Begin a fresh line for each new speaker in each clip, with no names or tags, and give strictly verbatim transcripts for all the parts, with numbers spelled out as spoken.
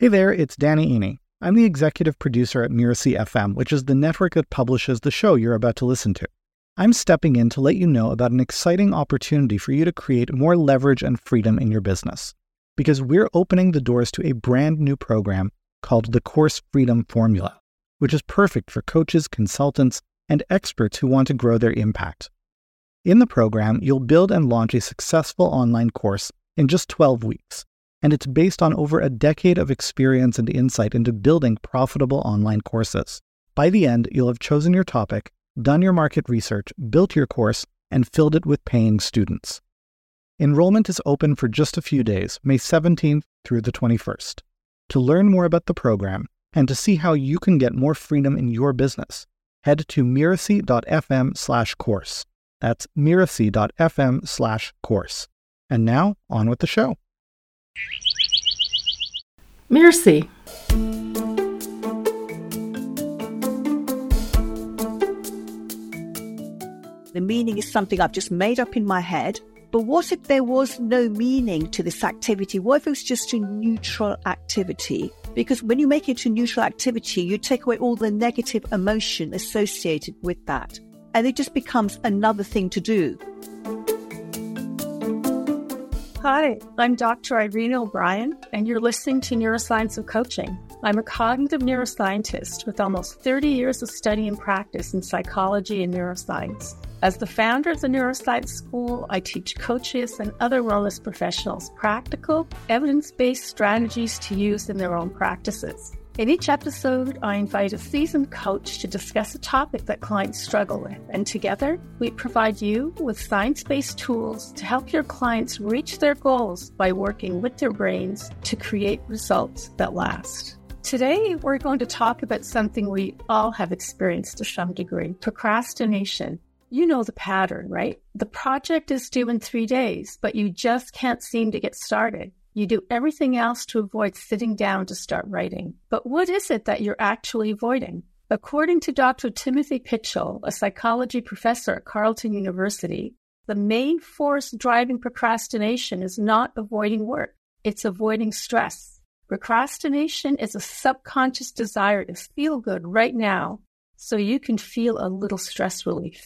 Hey there, it's Danny Iny. I'm the executive producer at Mirasee F M, which is the network that publishes the show you're about to listen to. I'm stepping in to let you know about an exciting opportunity for you to create more leverage and freedom in your business. Because we're opening the doors to a brand new program called the Course Freedom Formula, which is perfect for coaches, consultants, and experts who want to grow their impact. In the program, you'll build and launch a successful online course in just twelve weeks, and it's based on over a decade of experience and insight into building profitable online courses. By the end, you'll have chosen your topic, done your market research, built your course, and filled it with paying students. Enrollment is open for just a few days, May seventeenth through the twenty-first. To learn more about the program and to see how you can get more freedom in your business, head to mirasee.fm slash course. That's mirasee.fm slash course. And now, on with the show.
Mirasee.
The meaning is something I've just made up in my head. But what if there was no meaning to this activity? What if it was just a neutral activity? Because when you make it a neutral activity, you take away all the negative emotion associated with that. And it just becomes another thing to do.
Hi, I'm Doctor Irene O'Brien, and you're listening to Neuroscience of Coaching. I'm a cognitive neuroscientist with almost thirty years of study and practice in psychology and neuroscience. As the founder of the Neuroscience School, I teach coaches and other wellness professionals practical, evidence-based strategies to use in their own practices. In each episode, I invite a seasoned coach to discuss a topic that clients struggle with, and together, we provide you with science-based tools to help your clients reach their goals by working with their brains to create results that last. Today, we're going to talk about something we all have experienced to some degree, procrastination. You know the pattern, right? The project is due in three days, but you just can't seem to get started. You do everything else to avoid sitting down to start writing. But what is it that you're actually avoiding? According to Doctor Timothy Pitchell, a psychology professor at Carleton University, the main force driving procrastination is not avoiding work. It's avoiding stress. Procrastination is a subconscious desire to feel good right now so you can feel a little stress relief.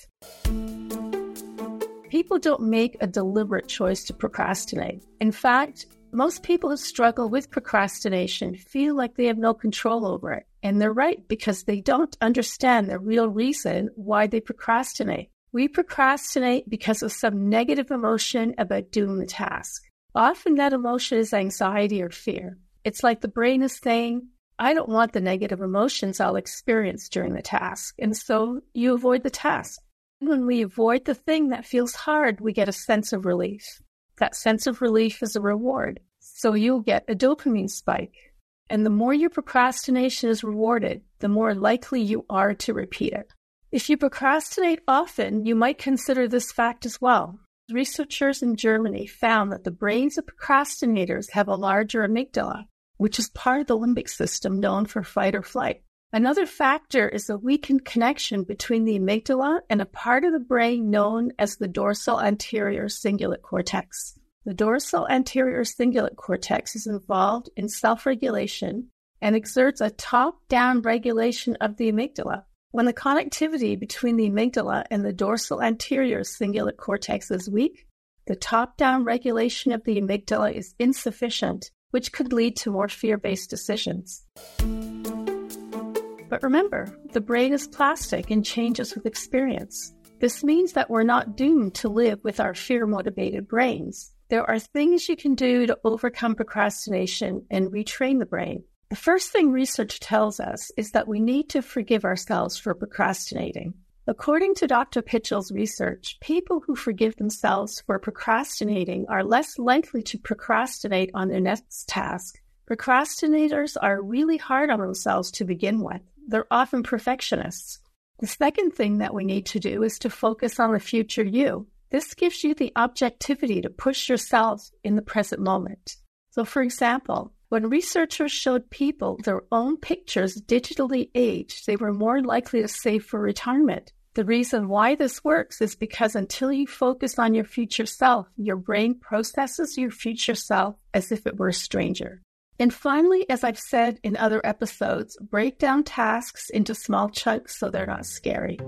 People don't make a deliberate choice to procrastinate. In fact, most people who struggle with procrastination feel like they have no control over it. And they're right, because they don't understand the real reason why they procrastinate. We procrastinate because of some negative emotion about doing the task. Often that emotion is anxiety or fear. It's like the brain is saying, I don't want the negative emotions I'll experience during the task. And so you avoid the task. When we avoid the thing that feels hard, we get a sense of relief. That sense of relief is a reward. So you'll get a dopamine spike. And the more your procrastination is rewarded, the more likely you are to repeat it. If you procrastinate often, you might consider this fact as well. Researchers in Germany found that the brains of procrastinators have a larger amygdala, which is part of the limbic system known for fight or flight. Another factor is a weakened connection between the amygdala and a part of the brain known as the dorsal anterior cingulate cortex. The dorsal anterior cingulate cortex is involved in self-regulation and exerts a top-down regulation of the amygdala. When the connectivity between the amygdala and the dorsal anterior cingulate cortex is weak, the top-down regulation of the amygdala is insufficient, which could lead to more fear-based decisions. But remember, the brain is plastic and changes with experience. This means that we're not doomed to live with our fear-motivated brains. There are things you can do to overcome procrastination and retrain the brain. The first thing research tells us is that we need to forgive ourselves for procrastinating. According to Doctor Pitchell's research, people who forgive themselves for procrastinating are less likely to procrastinate on their next task. Procrastinators are really hard on themselves to begin with. They're often perfectionists. The second thing that we need to do is to focus on the future you. This gives you the objectivity to push yourself in the present moment. So, for example, when researchers showed people their own pictures digitally aged, they were more likely to save for retirement. The reason why this works is because until you focus on your future self, your brain processes your future self as if it were a stranger. And finally, as I've said in other episodes, break down tasks into small chunks so they're not scary.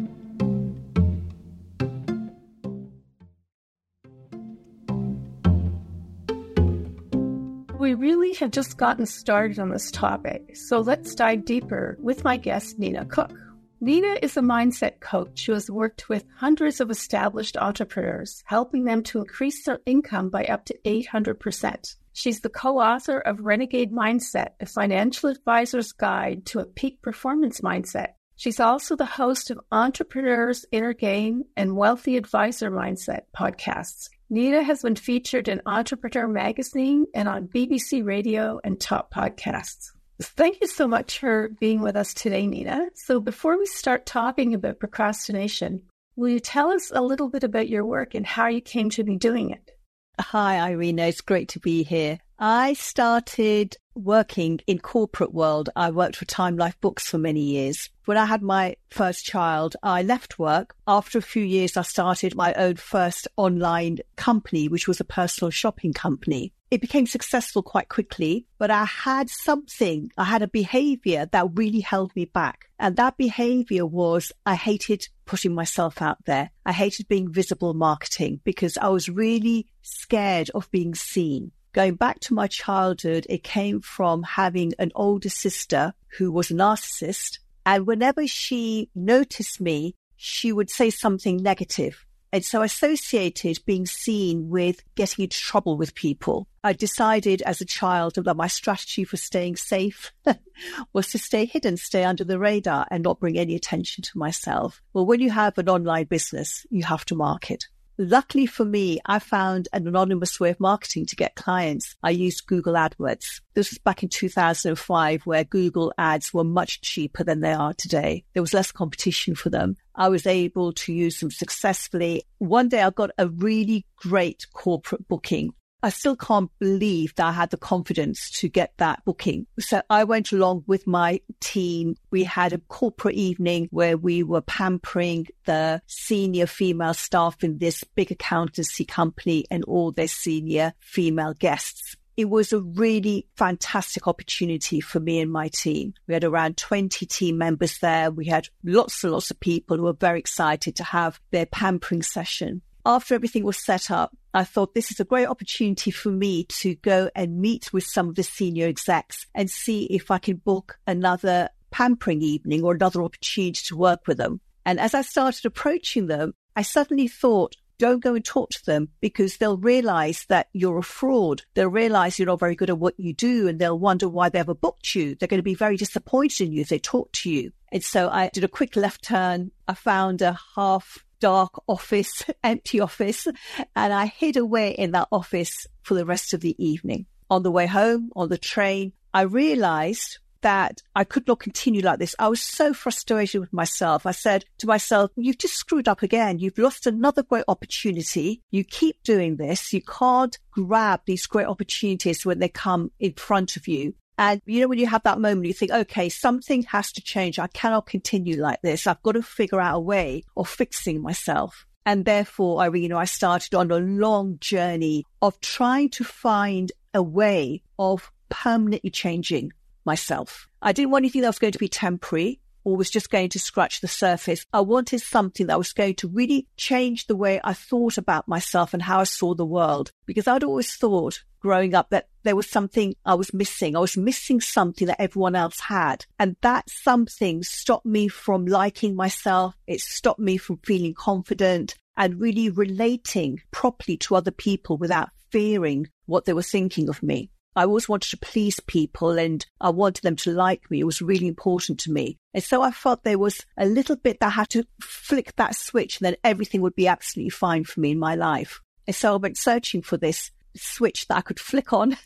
We really have just gotten started on this topic, so let's dive deeper with my guest, Nina Cook. Nina is a mindset coach who has worked with hundreds of established entrepreneurs, helping them to increase their income by up to eight hundred percent. She's the co-author of Renegade Mindset, a financial advisor's guide to a peak performance mindset. She's also the host of Entrepreneur's Inner Game and Wealthy Advisor Mindset podcasts. Nina has been featured in Entrepreneur Magazine and on B B C Radio and top podcasts. Thank you so much for being with us today, Nina. So before we start talking about procrastination, will you tell us a little bit about your work and how you came to be doing it?
Hi, Irina. It's great to be here. I started working in corporate world. I worked for Time Life Books for many years. When I had my first child, I left work. After a few years, I started my own first online company, which was a personal shopping company. It became successful quite quickly, but I had something, I had a behavior that really held me back. And that behavior was I hated putting myself out there. I hated being visible marketing because I was really scared of being seen. Going back to my childhood, it came from having an older sister who was a narcissist. And whenever she noticed me, she would say something negative. And so I associated being seen with getting into trouble with people. I decided as a child that my strategy for staying safe was to stay hidden, stay under the radar and not bring any attention to myself. Well, when you have an online business, you have to market. Luckily for me, I found an anonymous way of marketing to get clients. I used Google AdWords. This was back in two thousand five, where Google ads were much cheaper than they are today. There was less competition for them. I was able to use them successfully. One day I got a really great corporate booking. I still can't believe that I had the confidence to get that booking. So I went along with my team. We had a corporate evening where we were pampering the senior female staff in this big accountancy company and all their senior female guests. It was a really fantastic opportunity for me and my team. We had around twenty team members there. We had lots and lots of people who were very excited to have their pampering session. After everything was set up, I thought this is a great opportunity for me to go and meet with some of the senior execs and see if I can book another pampering evening or another opportunity to work with them. And as I started approaching them, I suddenly thought, don't go and talk to them because they'll realize that you're a fraud. They'll realize you're not very good at what you do and they'll wonder why they ever booked you. They're going to be very disappointed in you if they talk to you. And so I did a quick left turn. I found a half dark office, empty office, and I hid away in that office for the rest of the evening. On the way home, on the train, I realized that I could not continue like this. I was so frustrated with myself. I said to myself, you've just screwed up again. You've lost another great opportunity. You keep doing this. You can't grab these great opportunities when they come in front of you. And, you know, when you have that moment, you think, okay, something has to change. I cannot continue like this. I've got to figure out a way of fixing myself. And therefore, Irina, I started on a long journey of trying to find a way of permanently changing myself. I didn't want anything that was going to be temporary or was just going to scratch the surface. I wanted something that was going to really change the way I thought about myself and how I saw the world. Because I'd always thought growing up that there was something I was missing. I was missing something that everyone else had. And that something stopped me from liking myself. It stopped me from feeling confident and really relating properly to other people without fearing what they were thinking of me. I always wanted to please people and I wanted them to like me. It was really important to me. And so I felt there was a little bit that I had to flick that switch and then everything would be absolutely fine for me in my life. And so I went searching for this switch that I could flick on.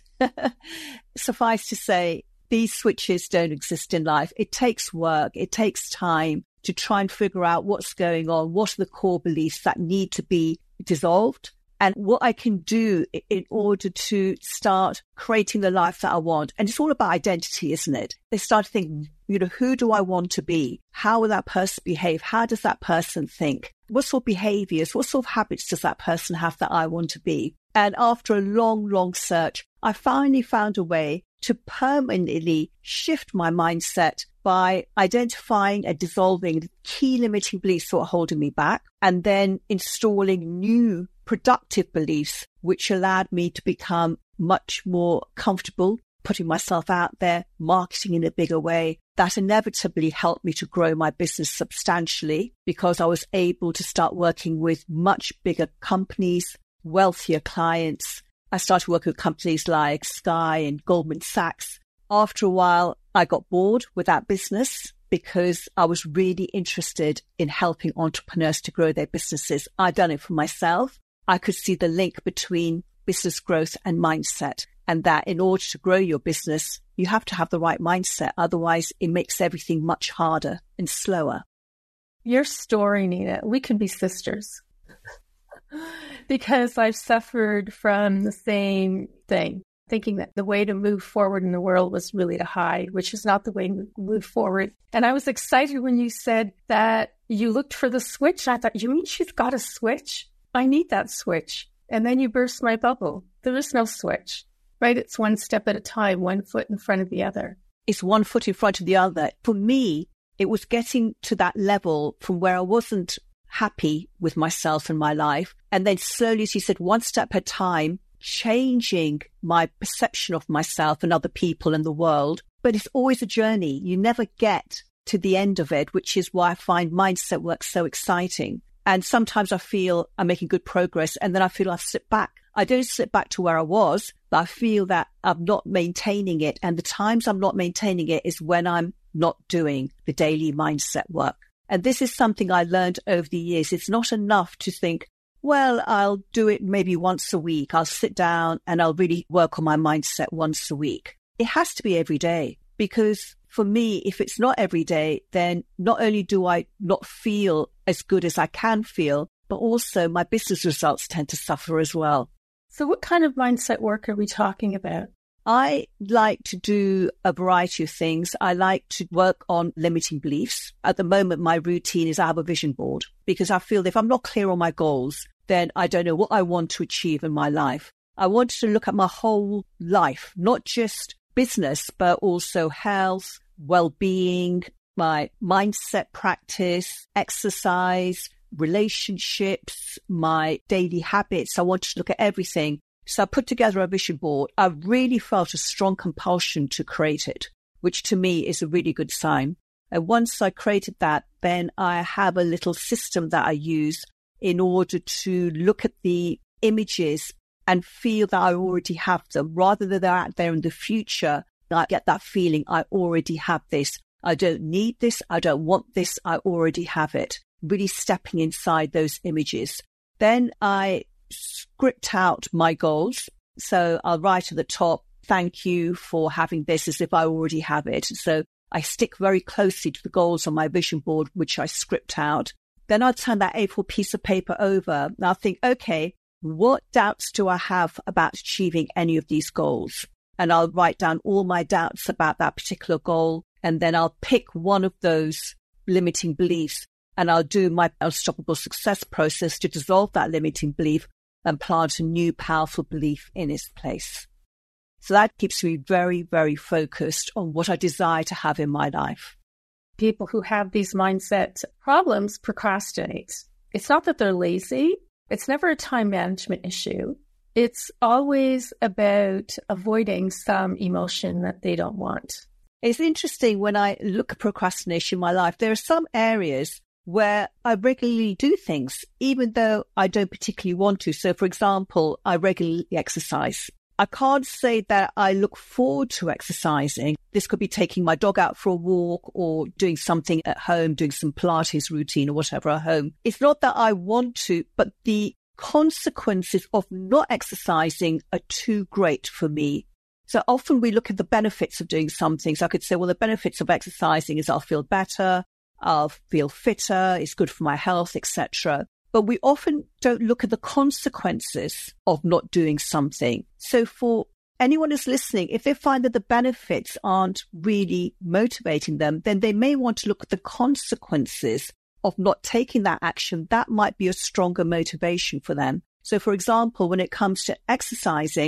Suffice to say, these switches don't exist in life. It takes work. It takes time to try and figure out what's going on. What are the core beliefs that need to be dissolved? And what I can do in order to start creating the life that I want. And it's all about identity, isn't it? They start thinking, you know, who do I want to be? How will that person behave? How does that person think? What sort of behaviors, what sort of habits does that person have that I want to be? And after a long, long search, I finally found a way to permanently shift my mindset by identifying and dissolving the key limiting beliefs that were holding me back, and then installing new productive beliefs, which allowed me to become much more comfortable putting myself out there, marketing in a bigger way. That inevitably helped me to grow my business substantially because I was able to start working with much bigger companies, wealthier clients. I started working with companies like Sky and Goldman Sachs. After a while, I got bored with that business because I was really interested in helping entrepreneurs to grow their businesses. I'd done it for myself. I could see the link between business growth and mindset, and that in order to grow your business, you have to have the right mindset. Otherwise, it makes everything much harder and slower.
Your story, Nina, we can be sisters. Because I've suffered from the same thing, thinking that the way to move forward in the world was really to hide, which is not the way to move forward. And I was excited when you said that you looked for the switch. I thought, you mean she's got a switch? I need that switch. And then you burst my bubble. There is no switch, right? It's one step at a time, one foot in front of the other.
It's one foot in front of the other. For me, it was getting to that level from where I wasn't happy with myself and my life. And then slowly, as you said, one step at a time, changing my perception of myself and other people and the world. But it's always a journey. You never get to the end of it, which is why I find mindset work so exciting. And sometimes I feel I'm making good progress, and then I feel I've slipped back. I don't slip back to where I was, but I feel that I'm not maintaining it. And the times I'm not maintaining it is when I'm not doing the daily mindset work. And this is something I learned over the years. It's not enough to think, well, I'll do it maybe once a week. I'll sit down and I'll really work on my mindset once a week. It has to be every day, because for me, if it's not every day, then not only do I not feel as good as I can feel, but also my business results tend to suffer as well.
So what kind of mindset work are we talking about?
I like to do a variety of things. I like to work on limiting beliefs. At the moment, my routine is I have a vision board, because I feel that if I'm not clear on my goals, then I don't know what I want to achieve in my life. I want to look at my whole life, not just business, but also health, well-being, my mindset practice, exercise, relationships, my daily habits. I want to look at everything. So I put together a vision board. I really felt a strong compulsion to create it, which to me is a really good sign. And once I created that, then I have a little system that I use in order to look at the images and feel that I already have them, rather than they're out there in the future. I get that feeling I already have this. I don't need this. I don't want this. I already have it. Really stepping inside those images. Then I script out my goals. So I'll write at the top, thank you for having this, as if I already have it. So I stick very closely to the goals on my vision board, which I script out. Then I'll turn that A four piece of paper over and I'll think, okay, what doubts do I have about achieving any of these goals? And I'll write down all my doubts about that particular goal. And then I'll pick one of those limiting beliefs and I'll do my unstoppable success process to dissolve that limiting belief and plant a new powerful belief in its place. So that keeps me very, very focused on what I desire to have in my life.
People who have these mindset problems procrastinate. It's not that they're lazy. It's never a time management issue. It's always about avoiding some emotion that they don't want.
It's interesting when I look at procrastination in my life, there are some areas where I regularly do things, even though I don't particularly want to. So, for example, I regularly exercise. I can't say that I look forward to exercising. This could be taking my dog out for a walk or doing something at home, doing some Pilates routine or whatever at home. It's not that I want to, but the consequences of not exercising are too great for me. So often we look at the benefits of doing something. So I could say, well, the benefits of exercising is I'll feel better, I'll feel fitter, it's good for my health, et cetera. But we often don't look at the consequences of not doing something. So for anyone who's listening, if they find that the benefits aren't really motivating them, then they may want to look at the consequences of not taking that action. That might be a stronger motivation for them. So for example, when it comes to exercising,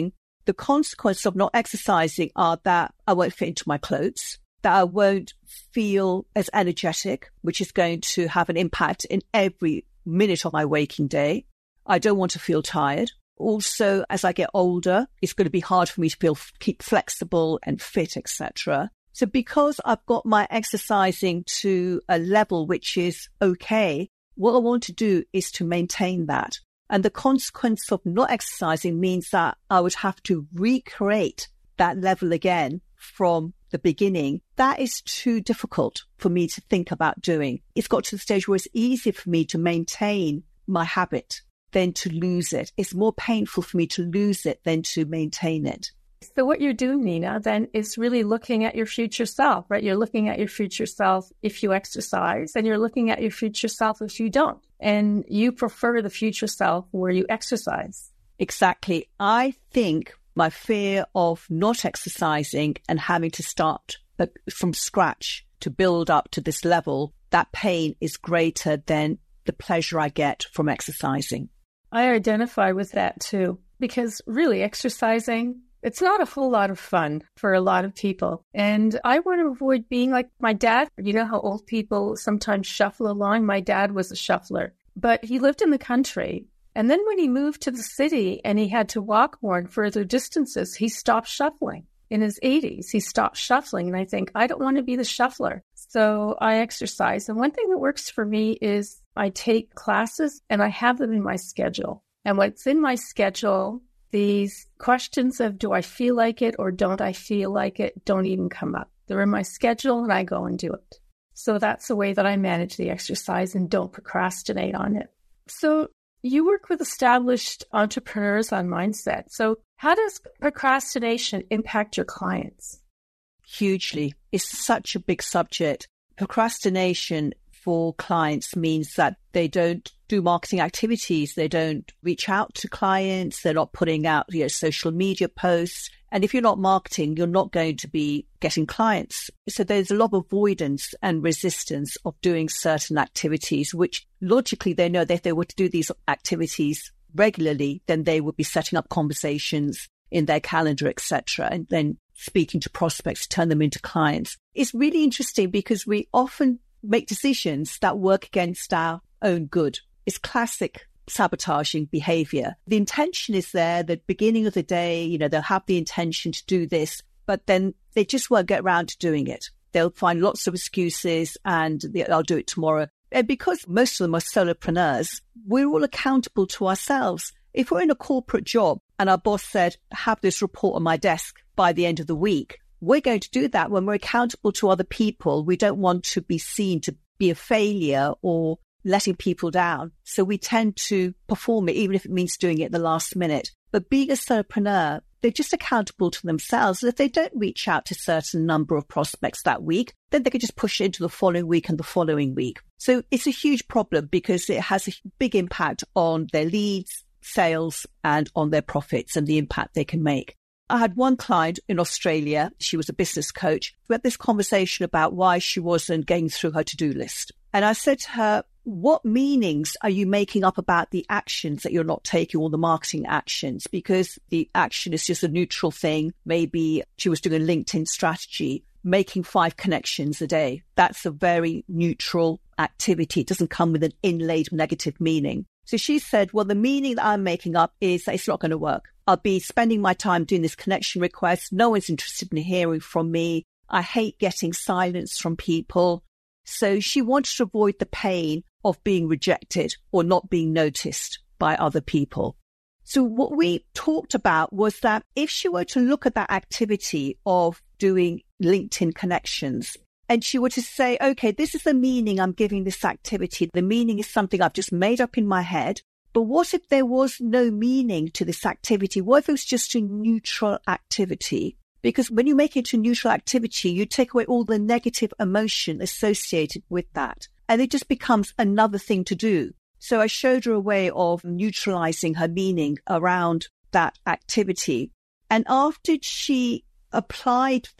The consequences of not exercising are that I won't fit into my clothes, that I won't feel as energetic, which is going to have an impact in every minute of my waking day. I don't want to feel tired. Also, as I get older, it's going to be hard for me to feel keep flexible and fit, et cetera. So because I've got my exercising to a level which is okay, what I want to do is to maintain that. And the consequence of not exercising means that I would have to recreate that level again from the beginning. That is too difficult for me to think about doing. It's got to the stage where it's easier for me to maintain my habit than to lose it. It's more painful for me to lose it than to maintain it.
So what you're doing, Nina, then is really looking at your future self, right? You're looking at your future self if you exercise, and you're looking at your future self if you don't. And you prefer the future self where you exercise.
Exactly. I think my fear of not exercising and having to start from scratch to build up to this level, that pain is greater than the pleasure I get from exercising.
I identify with that too, because really exercising, it's not a whole lot of fun for a lot of people. And I want to avoid being like my dad. You know how old people sometimes shuffle along? My dad was a shuffler, but he lived in the country. And then when he moved to the city and he had to walk more and further distances, he stopped shuffling. In his eighties, he stopped shuffling. And I think, I don't want to be the shuffler. So I exercise. And one thing that works for me is I take classes and I have them in my schedule. And what's in my schedule, these questions of do I feel like it or don't I feel like it don't even come up. They're in my schedule and I go and do it. So that's the way that I manage the exercise and don't procrastinate on it. So you work with established entrepreneurs on mindset. So how does procrastination impact your clients?
Hugely. It's such a big subject. Procrastination for clients means that they don't do marketing activities. They don't reach out to clients. They're not putting out, you know, social media posts. And if you're not marketing, you're not going to be getting clients. So there's a lot of avoidance and resistance of doing certain activities, which logically they know that if they were to do these activities regularly, then they would be setting up conversations in their calendar, et cetera, and then speaking to prospects to turn them into clients. It's really interesting because we often make decisions that work against our own good. It's classic sabotaging behavior. The intention is there, the beginning of the day, you know, they'll have the intention to do this, but then they just won't get around to doing it. They'll find lots of excuses and I'll do it tomorrow. And because most of them are solopreneurs, we're all accountable to ourselves. If we're in a corporate job and our boss said, have this report on my desk by the end of the week, we're going to do that when we're accountable to other people. We don't want to be seen to be a failure or letting people down. So we tend to perform it, even if it means doing it at the last minute. But being a solopreneur, they're just accountable to themselves. And if they don't reach out to a certain number of prospects that week, then they can just push it into the following week and the following week. So it's a huge problem because it has a big impact on their leads, sales, and on their profits and the impact they can make. I had one client in Australia. She was a business coach. We had this conversation about why she wasn't getting through her to-do list. And I said to her, what meanings are you making up about the actions that you're not taking, all the marketing actions? Because the action is just a neutral thing. Maybe she was doing a LinkedIn strategy, making five connections a day. That's a very neutral activity. It doesn't come with an inlaid negative meaning. So she said, well, the meaning that I'm making up is that it's not going to work. I'll be spending my time doing this connection request. No one's interested in hearing from me. I hate getting silence from people. So she wanted to avoid the pain of being rejected or not being noticed by other people. So what we talked about was that if she were to look at that activity of doing LinkedIn connections, and she were to say, okay, this is the meaning I'm giving this activity. The meaning is something I've just made up in my head. But what if there was no meaning to this activity? What if it was just a neutral activity? Because when you make it a neutral activity, you take away all the negative emotion associated with that. And it just becomes another thing to do. So I showed her a way of neutralizing her meaning around that activity. And after she applied this,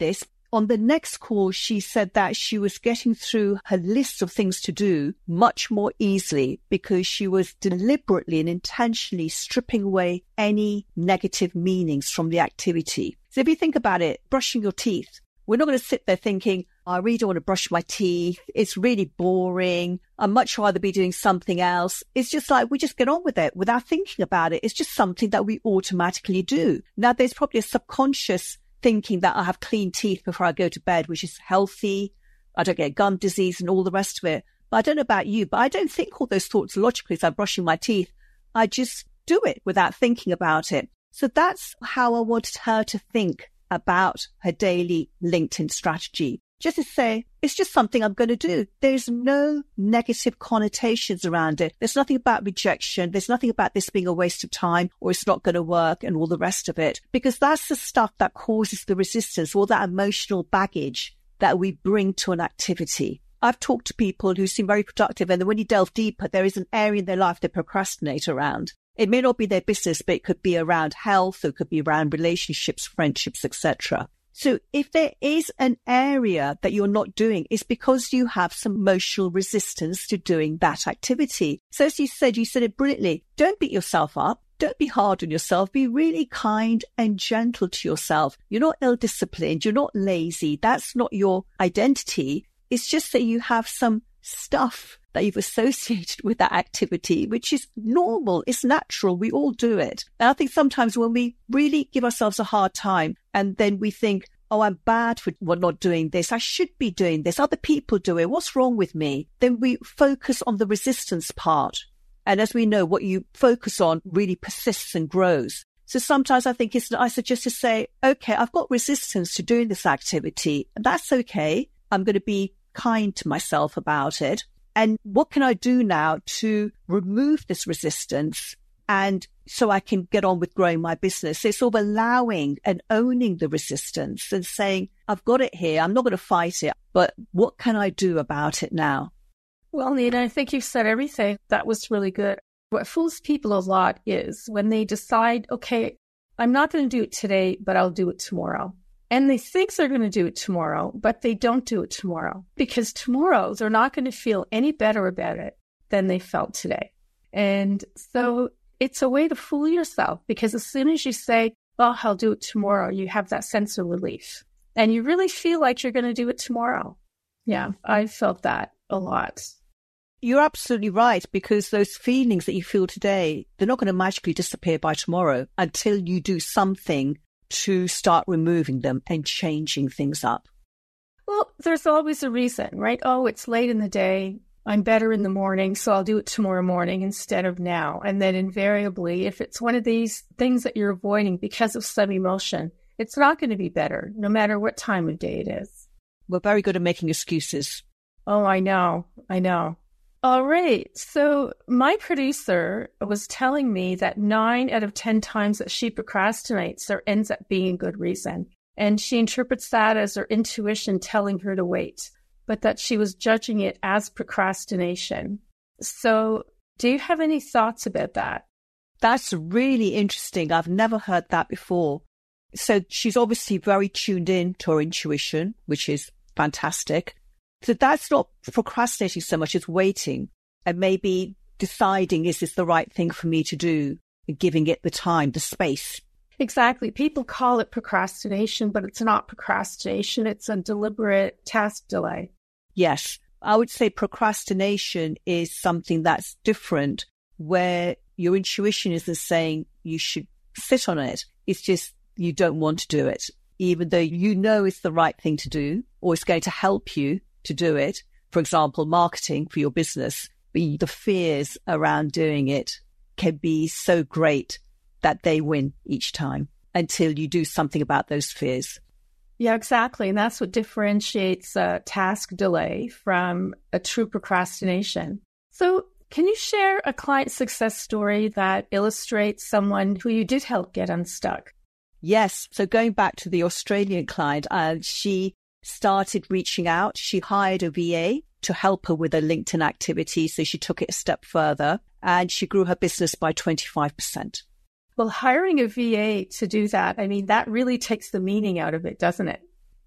on the next call, she said that she was getting through her list of things to do much more easily because she was deliberately and intentionally stripping away any negative meanings from the activity. So if you think about it, brushing your teeth, we're not going to sit there thinking, I really don't want to brush my teeth. It's really boring. I'd much rather be doing something else. It's just like we just get on with it without thinking about it. It's just something that we automatically do. Now, there's probably a subconscious thinking that I have clean teeth before I go to bed, which is healthy. I don't get gum disease and all the rest of it. But I don't know about you, but I don't think all those thoughts logically as I'm brushing my teeth. I just do it without thinking about it. So that's how I wanted her to think about her daily LinkedIn strategy. Just to say, it's just something I'm going to do. There's no negative connotations around it. There's nothing about rejection. There's nothing about this being a waste of time or it's not going to work and all the rest of it. Because that's the stuff that causes the resistance, all that emotional baggage that we bring to an activity. I've talked to people who seem very productive, and then when you delve deeper, there is an area in their life they procrastinate around. It may not be their business, but it could be around health, or it could be around relationships, friendships, et cetera. So if there is an area that you're not doing, it's because you have some emotional resistance to doing that activity. So as you said, you said it brilliantly. Don't beat yourself up. Don't be hard on yourself. Be really kind and gentle to yourself. You're not ill-disciplined. You're not lazy. That's not your identity. It's just that you have some stuff that you've associated with that activity, which is normal. It's natural. We all do it. And I think sometimes when we really give ourselves a hard time and then we think, oh, I'm bad for not doing this. I should be doing this. Other people do it. What's wrong with me? Then we focus on the resistance part. And as we know, what you focus on really persists and grows. So sometimes I think it's nicer just to say, okay, I've got resistance to doing this activity. That's okay. I'm going to be kind to myself about it. And what can I do now to remove this resistance and so I can get on with growing my business? So it's sort of allowing and owning the resistance and saying, I've got it here. I'm not going to fight it, but what can I do about it now?
Well, Nina, I think you've said everything. That was really good. What fools people a lot is when they decide, okay, I'm not going to do it today, but I'll do it tomorrow. And they think they're going to do it tomorrow, but they don't do it tomorrow because tomorrow they're not going to feel any better about it than they felt today. And so it's a way to fool yourself because as soon as you say, well, I'll do it tomorrow, you have that sense of relief and you really feel like you're going to do it tomorrow. Yeah, I felt that a lot.
You're absolutely right, because those feelings that you feel today, they're not going to magically disappear by tomorrow until you do something to start removing them and changing things up.
Well, there's always a reason, right? Oh, it's late in the day. I'm better in the morning, so I'll do it tomorrow morning instead of now. And then invariably, if it's one of these things that you're avoiding because of some emotion, it's not going to be better, no matter what time of day it is.
We're very good at making excuses.
Oh, I know. I know. All right. So my producer was telling me that nine out of ten times that she procrastinates, there ends up being a good reason. And she interprets that as her intuition telling her to wait, but that she was judging it as procrastination. So do you have any thoughts about that?
That's really interesting. I've never heard that before. So she's obviously very tuned in to her intuition, which is fantastic. So that's not procrastinating so much as waiting and maybe deciding, is this the right thing for me to do, and giving it the time, the space.
Exactly. People call it procrastination, but it's not procrastination. It's a deliberate task delay.
Yes. I would say procrastination is something that's different, where your intuition isn't saying you should sit on it. It's just you don't want to do it, even though you know it's the right thing to do or it's going to help you to do it. For example, marketing for your business, the fears around doing it can be so great that they win each time until you do something about those fears.
Yeah, exactly. And that's what differentiates a task delay from a true procrastination. So can you share a client success story that illustrates someone who you did help get unstuck?
Yes. So going back to the Australian client, uh, she started reaching out. She hired a V A to help her with her LinkedIn activity. So she took it a step further and she grew her business by twenty-five percent.
Well, hiring a V A to do that, I mean, that really takes the meaning out of it, doesn't it?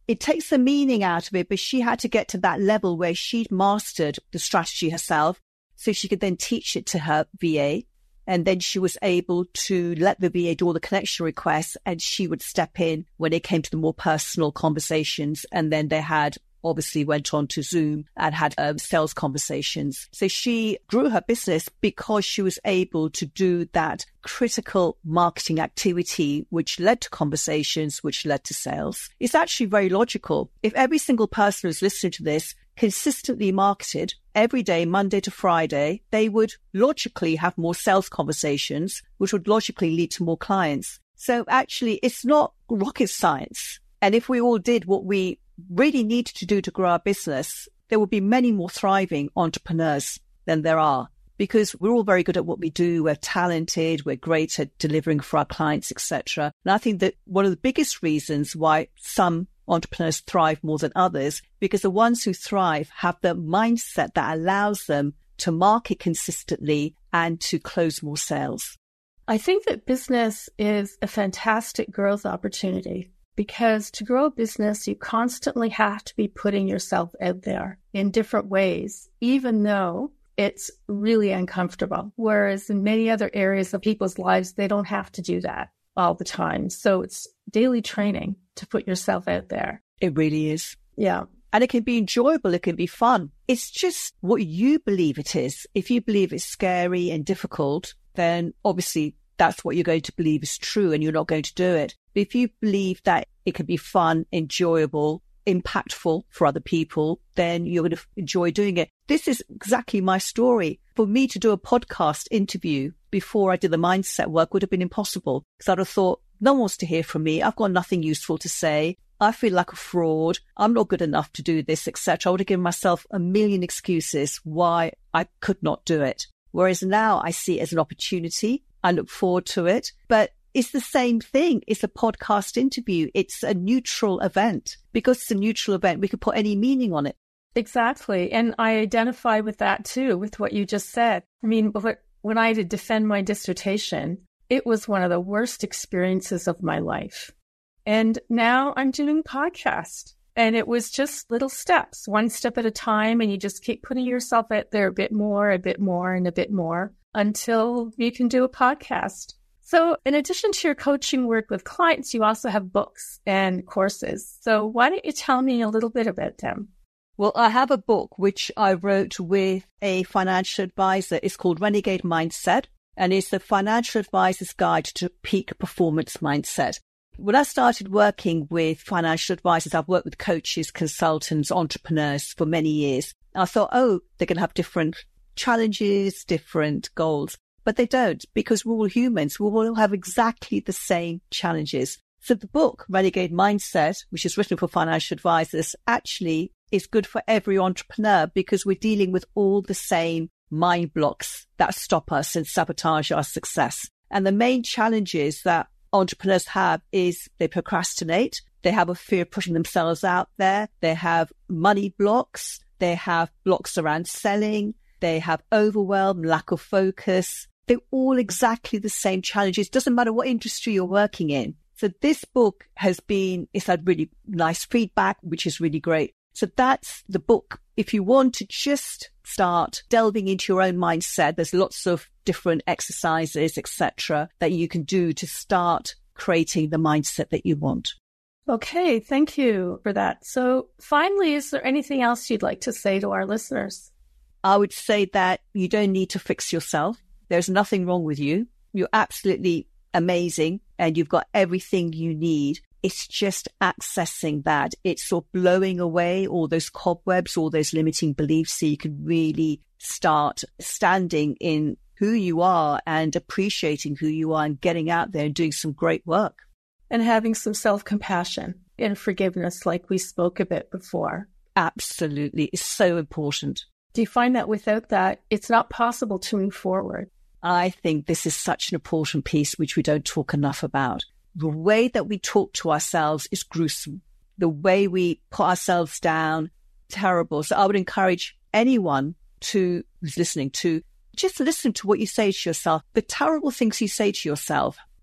it takes the meaning out of it, but she had to get to that level where she'd mastered the strategy herself so she could then teach it to her V A. And then she was able to let the V A do all the connection requests, and she would step in when it came to the more personal conversations. And then they had obviously went on to Zoom and had um, sales conversations. So she grew her business because she was able to do that critical marketing activity, which led to conversations, which led to sales. It's actually very logical. If every single person who's listening to this consistently marketed every day, Monday to Friday, they would logically have more sales conversations, which would logically lead to more clients. So actually, it's not rocket science. And if we all did what we really need to do to grow our business, there will be many more thriving entrepreneurs than there are, because we're all very good at what we do. We're talented. We're great at delivering for our clients, et cetera. And I think that one of the biggest reasons why some entrepreneurs thrive more than others, because the ones who thrive have the mindset that allows them to market consistently and to close more sales.
I think that business is a fantastic growth opportunity, because to grow a business, you constantly have to be putting yourself out there in different ways, even though it's really uncomfortable. Whereas in many other areas of people's lives, they don't have to do that all the time. So it's daily training to put yourself out there.
It really is.
Yeah.
And it can be enjoyable. It can be fun. It's just what you believe it is. If you believe it's scary and difficult, then obviously that's what you're going to believe is true, and you're not going to do it. But if you believe that it can be fun, enjoyable, impactful for other people, then you're going to enjoy doing it. This is exactly my story. For me to do a podcast interview before I did the mindset work would have been impossible, because I'd have thought, no one wants to hear from me. I've got nothing useful to say. I feel like a fraud. I'm not good enough to do this, et cetera. I would have given myself a million excuses why I could not do it. Whereas now I see it as an opportunity. I look forward to it, but it's the same thing. It's a podcast interview. It's a neutral event. Because it's a neutral event, we could put any meaning on it.
Exactly. And I identify with that too, with what you just said. I mean, when I had to defend my dissertation, it was one of the worst experiences of my life. And now I'm doing podcasts. And it was just little steps, one step at a time. And you just keep putting yourself out there a bit more, a bit more, and a bit more until you can do a podcast. So in addition to your coaching work with clients, you also have books and courses. So why don't you tell me a little bit about them?
Well, I have a book which I wrote with a financial advisor. It's called Renegade Mindset, and it's the financial advisor's guide to peak performance mindset. When I started working with financial advisors, I've worked with coaches, consultants, entrepreneurs for many years. I thought, oh, they're going to have different challenges, different goals. But they don't, because we're all humans. We all have exactly the same challenges. So the book, Renegade Mindset, which is written for financial advisors, actually is good for every entrepreneur, because we're dealing with all the same mind blocks that stop us and sabotage our success. And the main challenges that entrepreneurs have is they procrastinate. They have a fear of putting themselves out there. They have money blocks. They have blocks around selling. They have overwhelm, lack of focus. They're all exactly the same challenges. Doesn't matter what industry you're working in. So this book has been, it's had really nice feedback, which is really great. So that's the book. If you want to just start delving into your own mindset, there's lots of different exercises, et cetera, that you can do to start creating the mindset that you want.
Okay, thank you for that. So finally, is there anything else you'd like to say to our listeners?
I would say that you don't need to fix yourself. There's nothing wrong with you. You're absolutely amazing and you've got everything you need. It's just accessing that. It's sort of blowing away all those cobwebs, all those limiting beliefs, so you can really start standing in who you are and appreciating who you are and getting out there and doing some great work.
And having some self-compassion and forgiveness like we spoke about before.
Absolutely. It's so important.
Do you find that without that, it's not possible to move forward?
I think this is such an important piece which we don't talk enough about. The way that we talk to ourselves is gruesome. The way we put ourselves down, terrible. So I would encourage anyone to who's listening to just listen to what you say to yourself. The terrible things you say to yourself,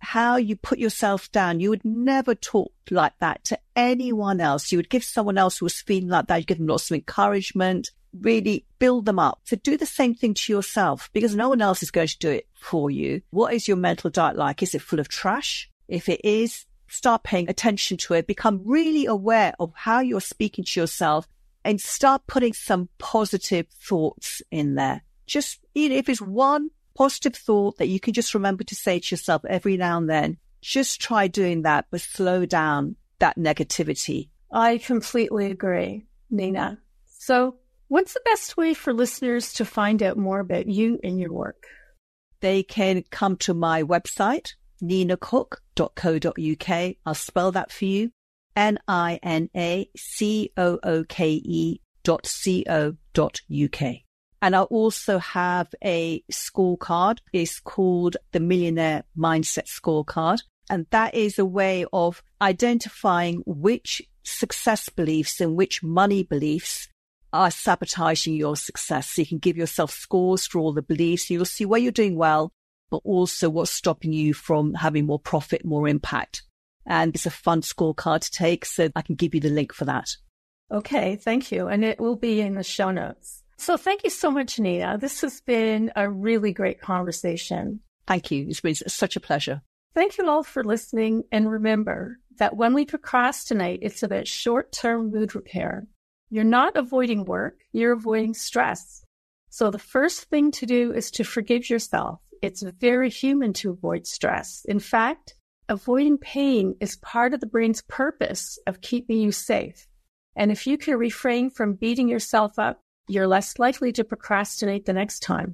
how you put yourself down. You would never talk like that to anyone else. You would give someone else who was feeling like that, you give them lots of encouragement, really build them up. So do the same thing to yourself, because no one else is going to do it for you. What is your mental diet like? Is it full of trash? If it is, start paying attention to it. Become really aware of how you're speaking to yourself and start putting some positive thoughts in there. Just, you know, if it's one positive thought that you can just remember to say to yourself every now and then, just try doing that, but slow down that negativity.
I completely agree, Nina. So what's the best way for listeners to find out more about you and your work?
They can come to my website, nina cook dot co dot uk. I'll spell that for you. N I N A C O O K E dot C O dot U K. And I also have a scorecard. It's called the Millionaire Mindset Scorecard. And that is a way of identifying which success beliefs and which money beliefs are sabotaging your success. So you can give yourself scores for all the beliefs. You'll see where you're doing well, but also what's stopping you from having more profit, more impact. And it's a fun scorecard to take, so I can give you the link for that.
Okay, thank you. And it will be in the show notes. So thank you so much, Nina. This has been a really great conversation.
Thank you. It's been such a pleasure.
Thank you all for listening. And remember that when we procrastinate, it's about short-term mood repair. You're not avoiding work, you're avoiding stress. So the first thing to do is to forgive yourself. It's very human to avoid stress. In fact, avoiding pain is part of the brain's purpose of keeping you safe. And if you can refrain from beating yourself up, you're less likely to procrastinate the next time.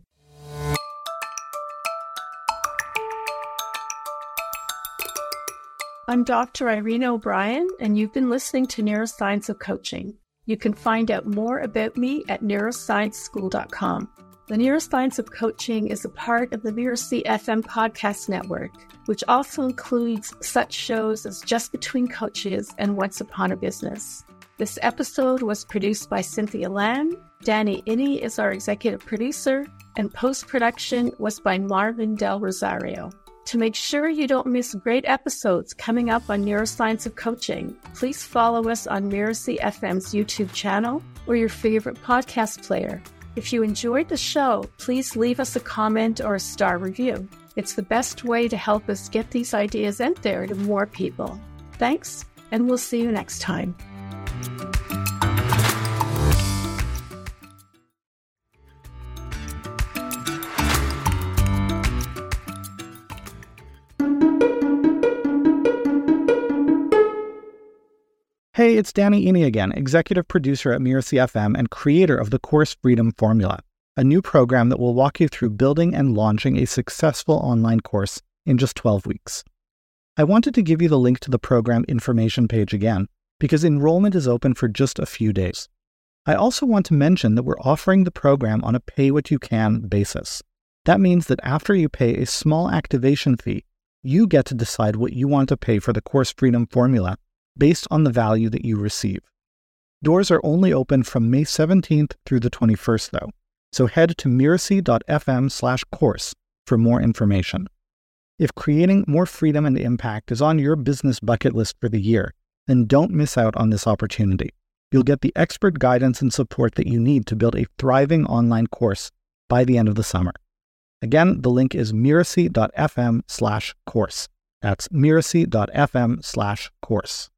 I'm Doctor Irene O'Brien, and you've been listening to Neuroscience of Coaching. You can find out more about me at neuroscience school dot com. The Neuroscience of Coaching is a part of the Mirasee F M podcast network, which also includes such shows as Just Between Coaches and Once Upon a Business. This episode was produced by Cynthia Lamb. Danny Inney is our executive producer, and post-production was by Marvin Del Rosario. To make sure you don't miss great episodes coming up on Neuroscience of Coaching, please follow us on Mirasee F M's YouTube channel or your favorite podcast player. If you enjoyed the show, please leave us a comment or a star review. It's the best way to help us get these ideas out there to more people. Thanks, and we'll see you next time.
Hey, it's Danny Inney again, executive producer at Mirasee F M and creator of the Course Freedom Formula, a new program that will walk you through building and launching a successful online course in just twelve weeks. I wanted to give you the link to the program information page again, because enrollment is open for just a few days. I also want to mention that we're offering the program on a pay-what-you-can basis. That means that after you pay a small activation fee, you get to decide what you want to pay for the Course Freedom Formula based on the value that you receive. Doors are only open from May seventeenth through the twenty-first, though, so head to mirasee dot f m slash course for more information. If creating more freedom and impact is on your business bucket list for the year, then don't miss out on this opportunity. You'll get the expert guidance and support that you need to build a thriving online course by the end of the summer. Again, the link is mirasee dot f m slash course. That's mirasee dot f m slash course.